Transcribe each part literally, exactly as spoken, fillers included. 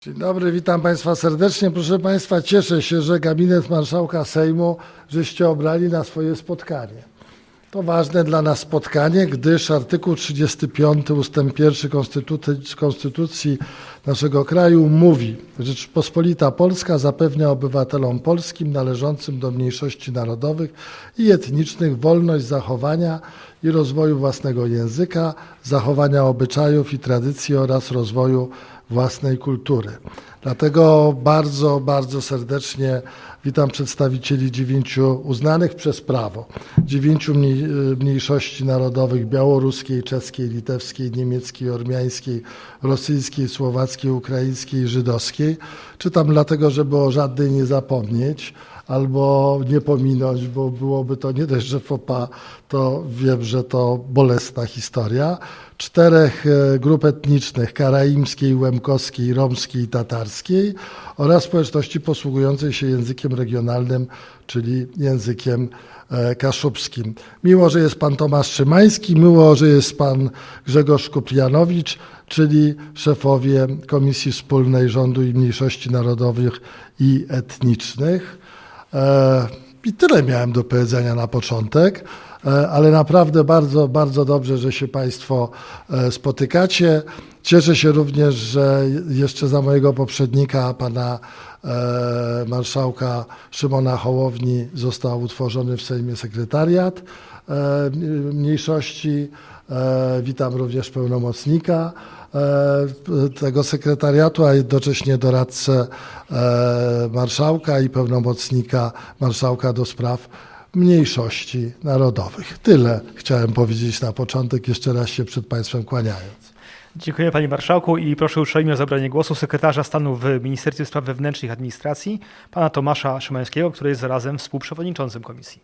Dzień dobry, witam Państwa serdecznie. Proszę Państwa, cieszę się, że gabinet marszałka Sejmu żeście obrali na swoje spotkanie. To ważne dla nas spotkanie, gdyż artykuł trzydziesty piąty ustęp pierwszy Konstytucji, Konstytucji naszego kraju mówi: Rzeczpospolita Polska zapewnia obywatelom polskim należącym do mniejszości narodowych i etnicznych wolność zachowania i rozwoju własnego języka, zachowania obyczajów i tradycji oraz rozwoju własnej kultury. Dlatego bardzo, bardzo serdecznie witam przedstawicieli dziewięciu uznanych przez prawo, dziewięciu mniejszości narodowych: białoruskiej, czeskiej, litewskiej, niemieckiej, ormiańskiej, rosyjskiej, słowackiej, ukraińskiej, żydowskiej. Czytam dlatego, żeby o żadnej nie zapomnieć albo nie pominąć, bo byłoby to nie dość, że faux pas, to wiem, że to bolesna historia. Czterech grup etnicznych: karaimskiej, łemkowskiej, romskiej i tatarskiej oraz społeczności posługującej się językiem regionalnym, czyli językiem kaszubskim. Miło, że jest pan Tomasz Szymański, miło, że jest pan Grzegorz Kuprianowicz, czyli szefowie Komisji Wspólnej Rządu i Mniejszości Narodowych i Etnicznych. I tyle miałem do powiedzenia na początek, ale naprawdę bardzo, bardzo dobrze, że się Państwo spotykacie. Cieszę się również, że jeszcze za mojego poprzednika, pana marszałka Szymona Hołowni, został utworzony w Sejmie sekretariat mniejszości. Witam również pełnomocnika tego sekretariatu, a jednocześnie doradcę marszałka i pełnomocnika marszałka do spraw mniejszości narodowych. Tyle chciałem powiedzieć na początek, jeszcze raz się przed Państwem kłaniając. Dziękuję Panie Marszałku i proszę uprzejmie o zabranie głosu sekretarza stanu w Ministerstwie Spraw Wewnętrznych i Administracji, pana Tomasza Szymańskiego, który jest zarazem współprzewodniczącym komisji.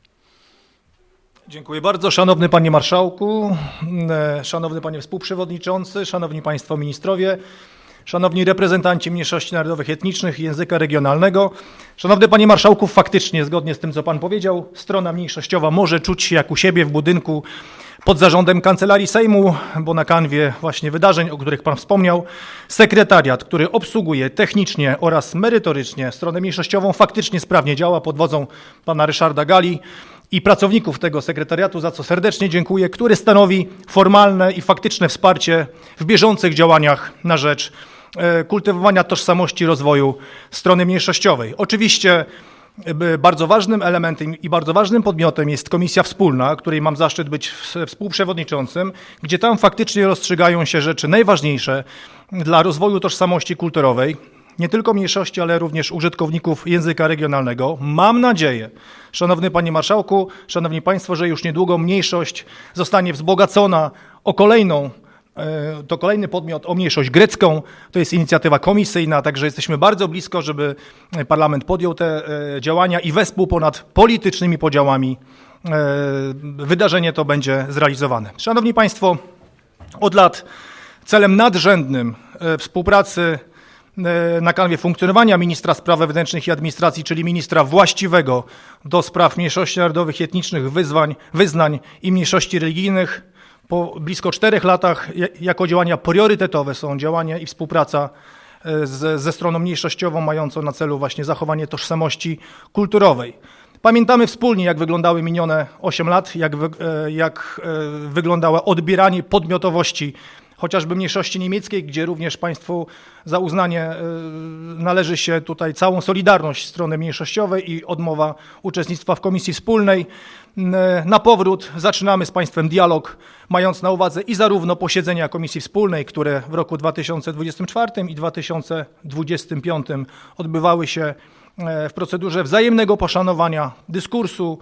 Dziękuję bardzo. Szanowny Panie Marszałku, szanowny Panie Współprzewodniczący, szanowni Państwo Ministrowie, szanowni reprezentanci mniejszości narodowych, etnicznych i języka regionalnego. Szanowny Panie Marszałku, faktycznie zgodnie z tym, co Pan powiedział, strona mniejszościowa może czuć się jak u siebie w budynku pod zarządem Kancelarii Sejmu, bo na kanwie właśnie wydarzeń, o których Pan wspomniał, sekretariat, który obsługuje technicznie oraz merytorycznie stronę mniejszościową, faktycznie sprawnie działa pod wodzą Pana Ryszarda Gali i pracowników tego sekretariatu, za co serdecznie dziękuję, który stanowi formalne i faktyczne wsparcie w bieżących działaniach na rzecz kultywowania tożsamości rozwoju strony mniejszościowej. Oczywiście bardzo ważnym elementem i bardzo ważnym podmiotem jest Komisja Wspólna, której mam zaszczyt być współprzewodniczącym, gdzie tam faktycznie rozstrzygają się rzeczy najważniejsze dla rozwoju tożsamości kulturowej, nie tylko mniejszości, ale również użytkowników języka regionalnego. Mam nadzieję, szanowny Panie Marszałku, szanowni Państwo, że już niedługo mniejszość zostanie wzbogacona o kolejną, to kolejny podmiot, o mniejszość grecką. To jest inicjatywa komisyjna, także jesteśmy bardzo blisko, żeby Parlament podjął te działania i wespół ponad politycznymi podziałami wydarzenie to będzie zrealizowane. Szanowni Państwo, od lat celem nadrzędnym współpracy na kanwie funkcjonowania ministra spraw wewnętrznych i administracji, czyli ministra właściwego do spraw mniejszości narodowych i etnicznych, wyzwań, wyznań i mniejszości religijnych, po blisko czterech latach jako działania priorytetowe są działania i współpraca z, ze stroną mniejszościową mającą na celu właśnie zachowanie tożsamości kulturowej. Pamiętamy wspólnie, jak wyglądały minione osiem lat, jak, wy, jak wyglądało odbieranie podmiotowości chociażby mniejszości niemieckiej, gdzie również Państwu za uznanie należy się tutaj całą solidarność strony mniejszościowej i odmowa uczestnictwa w Komisji Wspólnej. Na powrót zaczynamy z Państwem dialog, mając na uwadze i zarówno posiedzenia Komisji Wspólnej, które w roku dwa tysiące dwudziestym czwartym i dwa tysiące dwudziestym piątym odbywały się w procedurze wzajemnego poszanowania dyskursu,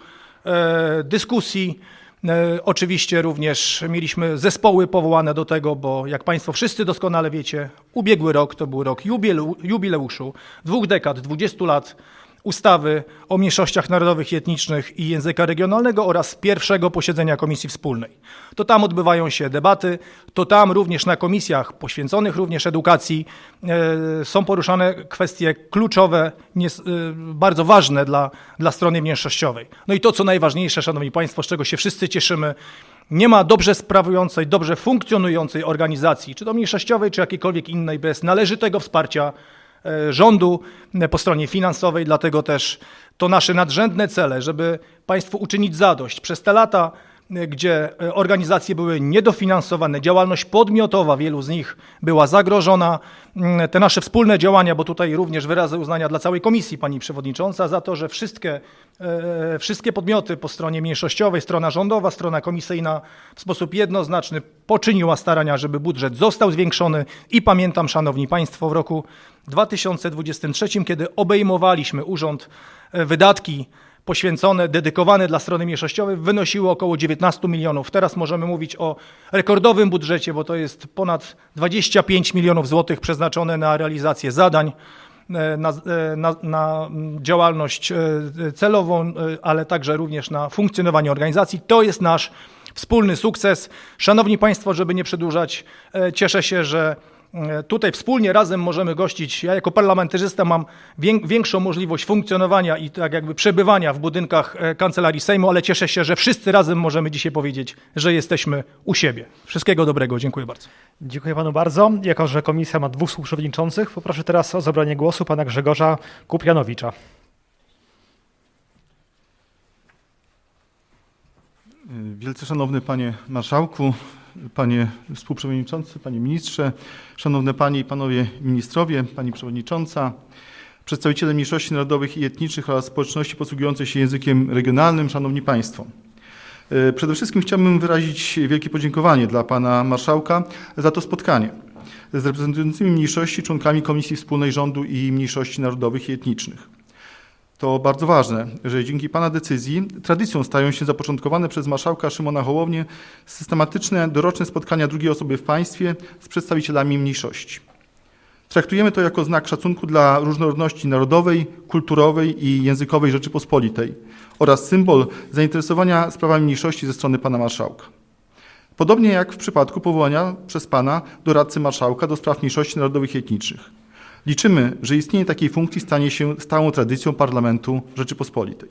dyskusji. Oczywiście również mieliśmy zespoły powołane do tego, bo jak Państwo wszyscy doskonale wiecie, ubiegły rok to był rok jubileuszu dwóch dekad, dwudziestu lat ustawy o mniejszościach narodowych i etnicznych i języka regionalnego oraz pierwszego posiedzenia Komisji Wspólnej. To tam odbywają się debaty, to tam również na komisjach poświęconych również edukacji e, są poruszane kwestie kluczowe, nie, e, bardzo ważne dla, dla strony mniejszościowej. No i to, co najważniejsze, Szanowni Państwo, z czego się wszyscy cieszymy, nie ma dobrze sprawującej, dobrze funkcjonującej organizacji, czy to mniejszościowej, czy jakiejkolwiek innej, bez należytego wsparcia rządu po stronie finansowej, dlatego też to nasze nadrzędne cele, żeby państwu uczynić zadość. Przez te lata, gdzie organizacje były niedofinansowane, działalność podmiotowa wielu z nich była zagrożona, te nasze wspólne działania, bo tutaj również wyrazy uznania dla całej komisji, pani przewodnicząca, za to, że wszystkie, wszystkie podmioty po stronie mniejszościowej, strona rządowa, strona komisyjna w sposób jednoznaczny poczyniła starania, żeby budżet został zwiększony i pamiętam, szanowni państwo, w roku dwa tysiące dwudziestym trzecim, kiedy obejmowaliśmy urząd, wydatki poświęcone, dedykowane dla strony mniejszościowej wynosiły około dziewiętnaście milionów. Teraz możemy mówić o rekordowym budżecie, bo to jest ponad dwadzieścia pięć milionów złotych przeznaczone na realizację zadań, na, na, na działalność celową, ale także również na funkcjonowanie organizacji. To jest nasz wspólny sukces. Szanowni państwo, żeby nie przedłużać, cieszę się, że tutaj wspólnie razem możemy gościć. Ja jako parlamentarzysta mam większą możliwość funkcjonowania i tak jakby przebywania w budynkach Kancelarii Sejmu, ale cieszę się, że wszyscy razem możemy dzisiaj powiedzieć, że jesteśmy u siebie. Wszystkiego dobrego. Dziękuję bardzo. Dziękuję panu bardzo. Jako że komisja ma dwóch współprzewodniczących, poproszę teraz o zabranie głosu pana Grzegorza Kupianowicza. Wielce szanowny panie marszałku, panie współprzewodniczący, panie ministrze, szanowne panie i panowie ministrowie, pani przewodnicząca, przedstawiciele mniejszości narodowych i etnicznych oraz społeczności posługującej się językiem regionalnym, szanowni państwo. Przede wszystkim chciałbym wyrazić wielkie podziękowanie dla pana marszałka za to spotkanie z reprezentującymi mniejszości członkami Komisji Wspólnej Rządu i Mniejszości Narodowych i Etnicznych. To bardzo ważne, że dzięki pana decyzji tradycją stają się zapoczątkowane przez marszałka Szymona Hołownię systematyczne doroczne spotkania drugiej osoby w państwie z przedstawicielami mniejszości. Traktujemy to jako znak szacunku dla różnorodności narodowej, kulturowej i językowej Rzeczypospolitej oraz symbol zainteresowania sprawami mniejszości ze strony pana marszałka. Podobnie jak w przypadku powołania przez pana doradcy marszałka do spraw mniejszości narodowych i etnicznych. Liczymy, że istnienie takiej funkcji stanie się stałą tradycją Parlamentu Rzeczypospolitej.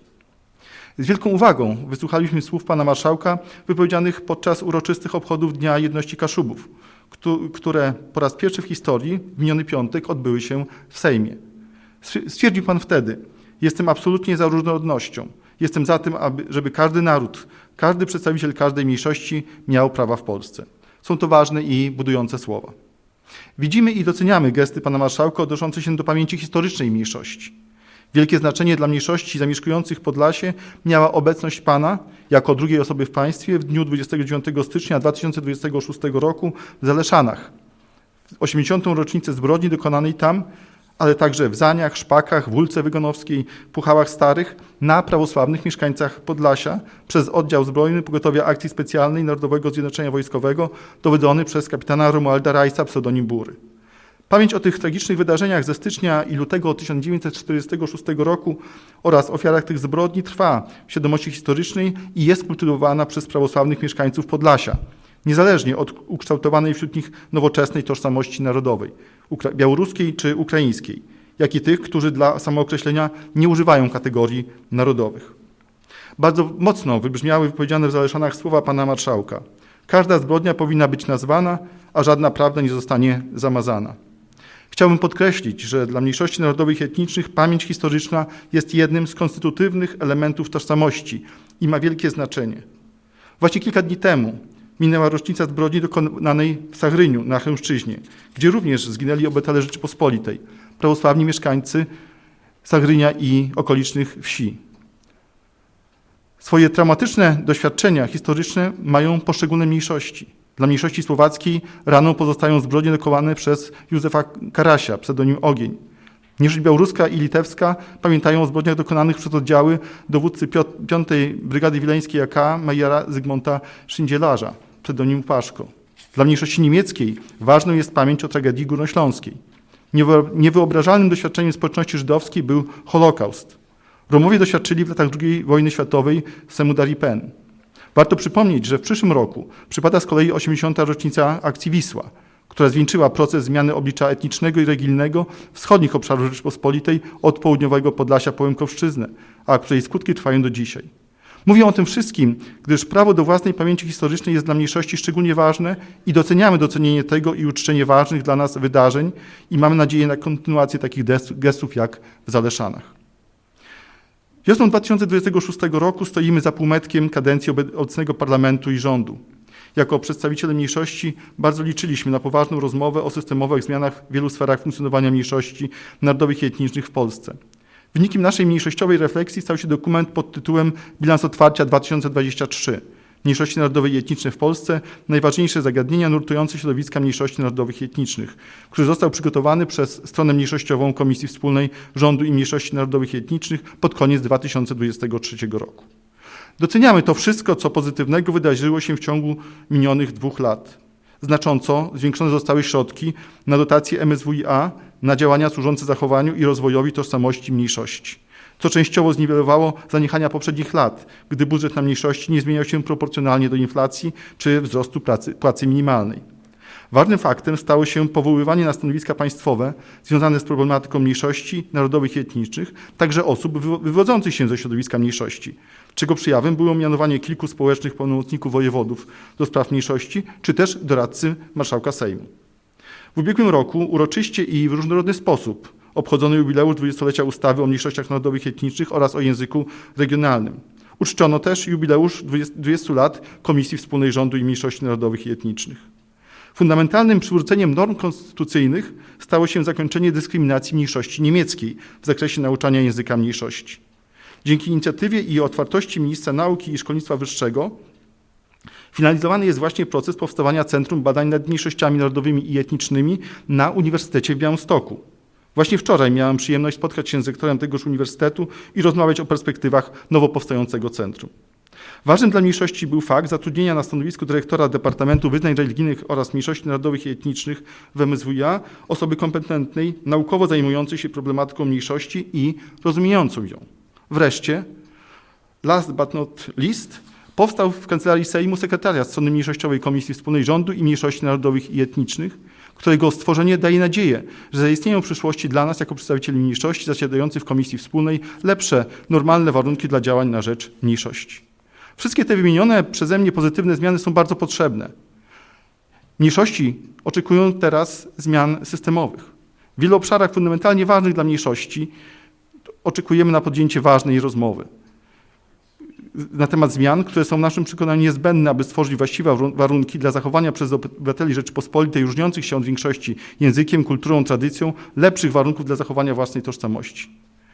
Z wielką uwagą wysłuchaliśmy słów pana marszałka wypowiedzianych podczas uroczystych obchodów Dnia Jedności Kaszubów, które po raz pierwszy w historii w miniony piątek odbyły się w Sejmie. Stwierdził pan wtedy: jestem absolutnie za różnorodnością. Jestem za tym, aby, żeby każdy naród, każdy przedstawiciel każdej mniejszości miał prawa w Polsce. Są to ważne i budujące słowa. Widzimy i doceniamy gesty pana marszałka odnoszące się do pamięci historycznej mniejszości. Wielkie znaczenie dla mniejszości zamieszkujących Podlasie miała obecność pana jako drugiej osoby w państwie w dniu dwudziestego dziewiątego stycznia dwa tysiące dwudziestego szóstego roku w Zaleszanach, w osiemdziesiątą rocznicę zbrodni dokonanej tam, ale także w Zaniach, Szpakach, Wólce Wygonowskiej, Puchałach Starych na prawosławnych mieszkańcach Podlasia przez oddział zbrojny Pogotowia Akcji Specjalnej Narodowego Zjednoczenia Wojskowego dowodzony przez kapitana Romualda Rajsa, pseudonim Bury. Pamięć o tych tragicznych wydarzeniach ze stycznia i lutego tysiąc dziewięćset czterdziestego szóstego roku oraz ofiarach tych zbrodni trwa w świadomości historycznej i jest kultywowana przez prawosławnych mieszkańców Podlasia, niezależnie od ukształtowanej wśród nich nowoczesnej tożsamości narodowej, białoruskiej czy ukraińskiej, jak i tych, którzy dla samookreślenia nie używają kategorii narodowych. Bardzo mocno wybrzmiały wypowiedziane w Zaleszanach słowa pana marszałka. Każda zbrodnia powinna być nazwana, a żadna prawda nie zostanie zamazana. Chciałbym podkreślić, że dla mniejszości narodowych i etnicznych pamięć historyczna jest jednym z konstytutywnych elementów tożsamości i ma wielkie znaczenie. Właśnie kilka dni temu minęła rocznica zbrodni dokonanej w Sachryniu na Chełmszczyźnie, gdzie również zginęli obywatele Rzeczypospolitej, prawosławni mieszkańcy Sachrynia i okolicznych wsi. Swoje traumatyczne doświadczenia historyczne mają poszczególne mniejszości. Dla mniejszości słowackiej raną pozostają zbrodnie dokonane przez Józefa Karasia, pseudonim Ogień. Mniejszość białoruska i litewska pamiętają o zbrodniach dokonanych przez oddziały dowódcy piątej Brygady Wileńskiej A K majora Zygmunta Szyndielarza, pseudonim Paszko. Dla mniejszości niemieckiej ważną jest pamięć o tragedii górnośląskiej. Niewyobrażalnym doświadczeniem społeczności żydowskiej był Holokaust. Romowie doświadczyli w latach drugiej wojny światowej Semudaripen. Warto przypomnieć, że w przyszłym roku przypada z kolei osiemdziesiąta rocznica akcji Wisła, która zwieńczyła proces zmiany oblicza etnicznego i religijnego wschodnich obszarów Rzeczypospolitej od południowego Podlasia po Łękowszczyznę, a której skutki trwają do dzisiaj. Mówię o tym wszystkim, gdyż prawo do własnej pamięci historycznej jest dla mniejszości szczególnie ważne i doceniamy docenienie tego i uczczenie ważnych dla nas wydarzeń i mamy nadzieję na kontynuację takich gestów jak w Zaleszanach. Wiosną dwa tysiące dwudziestego szóstego roku stoimy za półmetkiem kadencji obecnego parlamentu i rządu. Jako przedstawiciele mniejszości bardzo liczyliśmy na poważną rozmowę o systemowych zmianach w wielu sferach funkcjonowania mniejszości narodowych i etnicznych w Polsce. Wynikiem naszej mniejszościowej refleksji stał się dokument pod tytułem Bilans Otwarcia dwa tysiące dwudziesty trzeci. Mniejszości narodowe i etniczne w Polsce, najważniejsze zagadnienia nurtujące środowiska mniejszości narodowych i etnicznych, który został przygotowany przez stronę mniejszościową Komisji Wspólnej Rządu i Mniejszości Narodowych i Etnicznych pod koniec dwa tysiące dwudziestego trzeciego roku. Doceniamy to wszystko, co pozytywnego wydarzyło się w ciągu minionych dwóch lat. Znacząco zwiększone zostały środki na dotacje M S W i A, na działania służące zachowaniu i rozwojowi tożsamości mniejszości, co częściowo zniwelowało zaniechania poprzednich lat, gdy budżet na mniejszości nie zmieniał się proporcjonalnie do inflacji czy wzrostu pracy, płacy minimalnej. Ważnym faktem stało się powoływanie na stanowiska państwowe związane z problematyką mniejszości narodowych i etnicznych, także osób wywodzących się ze środowiska mniejszości, czego przejawem było mianowanie kilku społecznych pełnomocników wojewodów do spraw mniejszości, czy też doradcy marszałka Sejmu. W ubiegłym roku uroczyście i w różnorodny sposób obchodzono jubileusz dwudziestolecia ustawy o mniejszościach narodowych i etnicznych oraz o języku regionalnym. Uczczono też jubileusz dwudziestu lat Komisji Wspólnej Rządu i Mniejszości Narodowych i Etnicznych. Fundamentalnym przywróceniem norm konstytucyjnych stało się zakończenie dyskryminacji mniejszości niemieckiej w zakresie nauczania języka mniejszości. Dzięki inicjatywie i otwartości ministra nauki i szkolnictwa wyższego finalizowany jest właśnie proces powstawania Centrum Badań nad Mniejszościami Narodowymi i Etnicznymi na Uniwersytecie w Białymstoku. Właśnie wczoraj miałem przyjemność spotkać się z rektorem tegoż uniwersytetu i rozmawiać o perspektywach nowo powstającego centrum. Ważnym dla mniejszości był fakt zatrudnienia na stanowisku dyrektora Departamentu Wyznań Religijnych oraz Mniejszości Narodowych i Etnicznych w M S W i A osoby kompetentnej, naukowo zajmującej się problematyką mniejszości i rozumiejącą ją. Wreszcie, last but not least, powstał w Kancelarii Sejmu sekretariat strony mniejszościowej Komisji Wspólnej Rządu i Mniejszości Narodowych i Etnicznych, którego stworzenie daje nadzieję, że zaistnieją w przyszłości dla nas, jako przedstawicieli mniejszości zasiadających w Komisji Wspólnej, lepsze, normalne warunki dla działań na rzecz mniejszości. Wszystkie te wymienione przeze mnie pozytywne zmiany są bardzo potrzebne. Mniejszości oczekują teraz zmian systemowych. W wielu obszarach fundamentalnie ważnych dla mniejszości oczekujemy na podjęcie ważnej rozmowy na temat zmian, które są w naszym przekonaniu niezbędne, aby stworzyć właściwe warunki dla zachowania przez obywateli Rzeczypospolitej różniących się od większości językiem, kulturą, tradycją, lepszych warunków dla zachowania własnej tożsamości.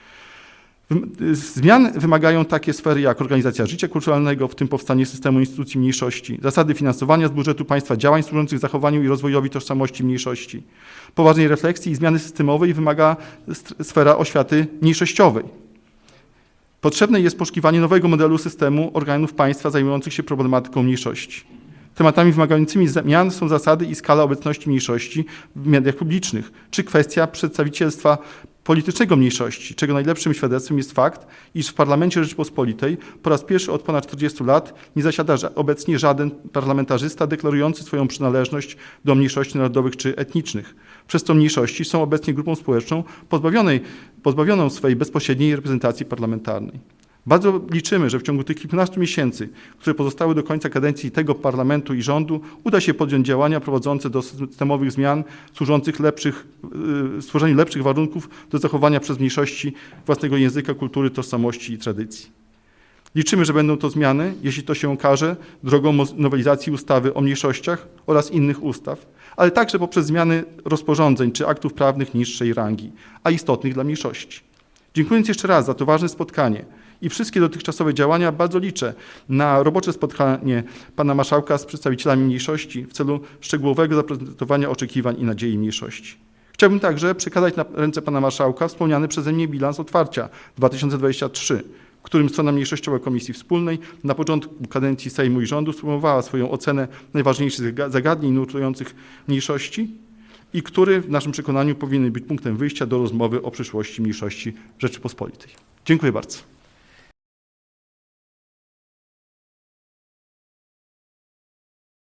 Zmian wymagają takie sfery jak organizacja życia kulturalnego, w tym powstanie systemu instytucji mniejszości, zasady finansowania z budżetu państwa działań służących zachowaniu i rozwojowi tożsamości mniejszości. Poważnej refleksji i zmiany systemowej wymaga sfera oświaty mniejszościowej. Potrzebne jest poszukiwanie nowego modelu systemu organów państwa zajmujących się problematyką mniejszości. Tematami wymagającymi zmian są zasady i skala obecności mniejszości w mediach publicznych, czy kwestia przedstawicielstwa politycznego mniejszości, czego najlepszym świadectwem jest fakt, iż w Parlamencie Rzeczypospolitej po raz pierwszy od ponad czterdziestu lat nie zasiada obecnie żaden parlamentarzysta deklarujący swoją przynależność do mniejszości narodowych czy etnicznych. Przez to mniejszości są obecnie grupą społeczną pozbawionej, pozbawioną swej bezpośredniej reprezentacji parlamentarnej. Bardzo liczymy, że w ciągu tych kilkunastu miesięcy, które pozostały do końca kadencji tego parlamentu i rządu, uda się podjąć działania prowadzące do systemowych zmian służących lepszych, stworzeniu lepszych warunków do zachowania przez mniejszości własnego języka, kultury, tożsamości i tradycji. Liczymy, że będą to zmiany, jeśli to się okaże, drogą nowelizacji ustawy o mniejszościach oraz innych ustaw, ale także poprzez zmiany rozporządzeń czy aktów prawnych niższej rangi, a istotnych dla mniejszości. Dziękując jeszcze raz za to ważne spotkanie i wszystkie dotychczasowe działania, bardzo liczę na robocze spotkanie pana marszałka z przedstawicielami mniejszości w celu szczegółowego zaprezentowania oczekiwań i nadziei mniejszości. Chciałbym także przekazać na ręce pana marszałka wspomniany przeze mnie bilans otwarcia dwa tysiące dwudziesty trzeci, w którym strona mniejszościowa Komisji Wspólnej na początku kadencji Sejmu i rządu sformułowała swoją ocenę najważniejszych zagadnień nurtujących mniejszości i który w naszym przekonaniu powinien być punktem wyjścia do rozmowy o przyszłości mniejszości Rzeczypospolitej. Dziękuję bardzo.